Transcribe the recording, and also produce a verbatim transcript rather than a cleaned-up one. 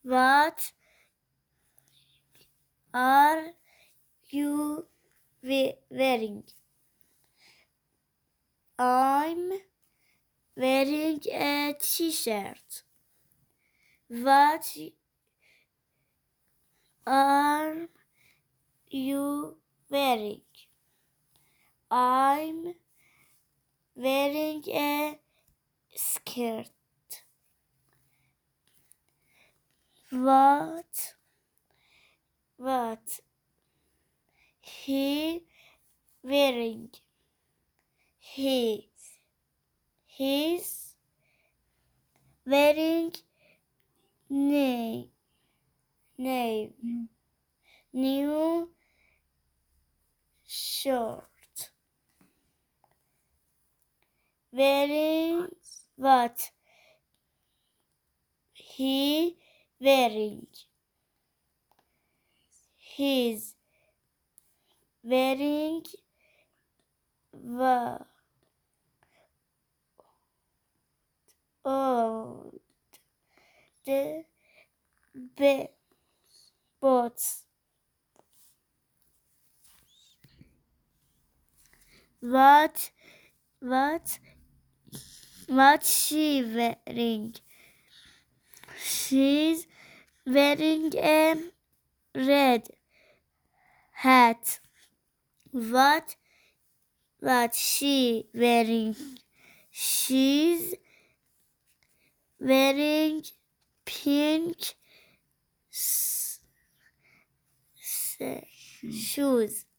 What are you we- wearing? I'm wearing a t-shirt. What are you wearing? I'm wearing a skirt. What? What? He wearing? He. He's wearing new, new, new shirt. Wearing what? He wearing. He's wearing what? Oh, the be- boots. What? What? What she wearing? She's wearing a red hat. What? What she wearing? She's wearing pink s- s- shoes.